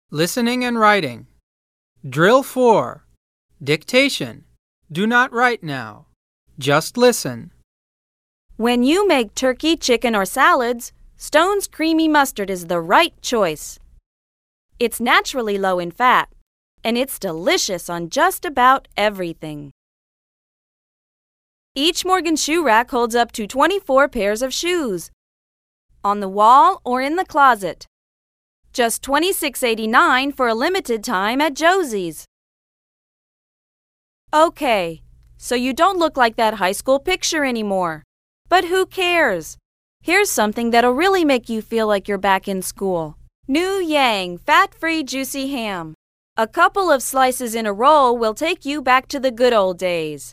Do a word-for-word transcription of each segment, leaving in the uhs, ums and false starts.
Listening and writing. Drill four. Dictation. Do not write now. Just listen. When you make turkey, chicken, or salads, Stone's Creamy Mustard is the right choice. It's naturally low in fat, and it's delicious on just about everything. Each Morgan shoe rack holds up to twenty-four pairs of shoes. On the wall or in the closet. Just twenty-six eighty-nine for a limited time at Josie's. Okay, so you don't look like that high school picture anymore. But who cares? Here's something that'll really make you feel like you're back in school. New Yang fat-free juicy ham. A couple of slices in a roll will take you back to the good old days.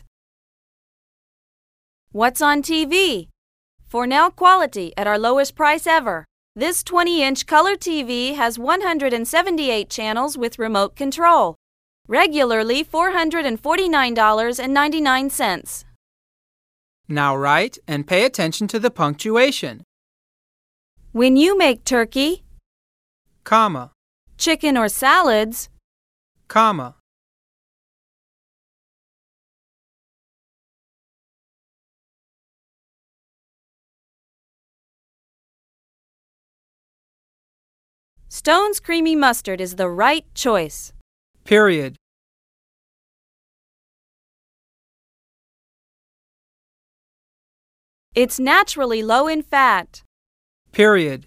What's on T V? Fornell quality at our lowest price ever. This twenty-inch color T V has one hundred seventy-eight channels with remote control. Regularly four hundred forty-nine dollars and ninety-nine cents. Now write and pay attention to the punctuation. When you make turkey, comma, chicken or salads, comma. Stone's Creamy Mustard is the right choice. Period. It's naturally low in fat. Period.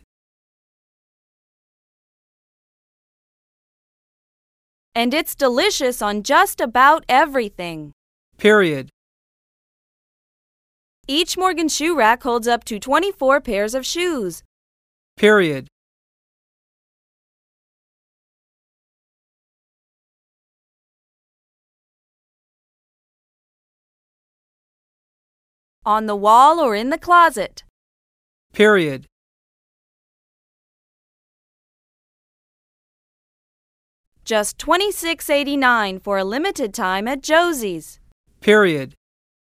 And it's delicious on just about everything. Period. Each Morgan shoe rack holds up to twenty-four pairs of shoes. Period. On the wall or in the closet. Period. Just twenty-six eighty-nine for a limited time at Josie's. Period.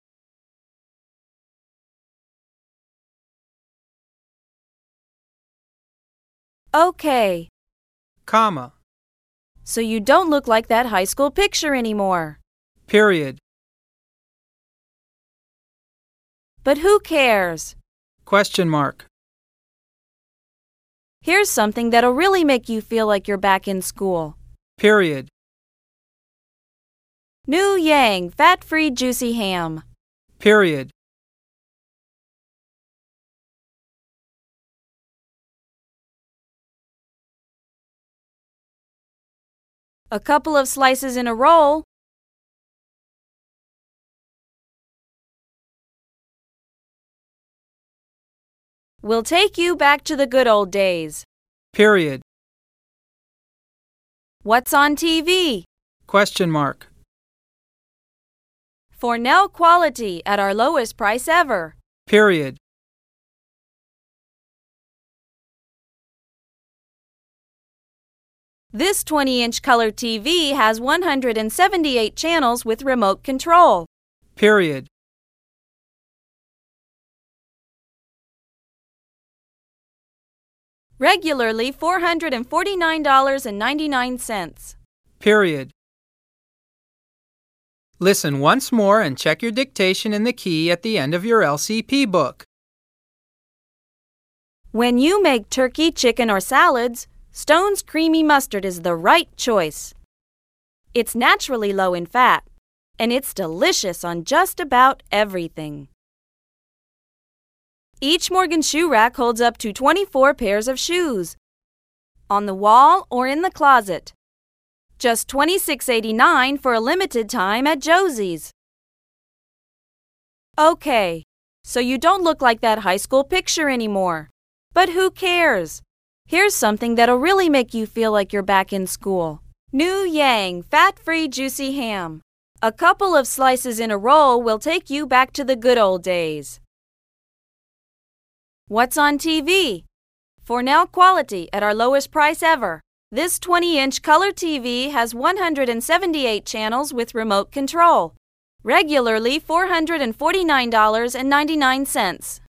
Okay. Comma. So you don't look like that high school picture anymore. Period. But who cares? Question mark. Here's something that'll really make you feel like you're back in school. Period. New Yang fat-free juicy ham. Period. A couple of slices in a roll. We'll take you back to the good old days. Period. What's on T V? Question mark. Fornell quality at our lowest price ever. Period. This twenty-inch color T V has one hundred seventy-eight channels with remote control. Period. Regularly four hundred forty-nine dollars and ninety-nine cents. Period. Listen once more and check your dictation in the key at the end of your L C P book. When you make turkey, chicken, or salads, Stone's Creamy Mustard is the right choice. It's naturally low in fat, and it's delicious on just about everything. Each Morgan shoe rack holds up to twenty-four pairs of shoes. On the wall or in the closet. Just twenty-six eighty-nine for a limited time at Josie's. Okay, so you don't look like that high school picture anymore. But who cares? Here's something that'll really make you feel like you're back in school. New Yang fat-free juicy ham. A couple of slices in a roll will take you back to the good old days. What's on T V? Fornell quality at our lowest price ever. This twenty-inch color T V has one hundred seventy-eight channels with remote control. Regularly four hundred forty-nine dollars and ninety-nine cents.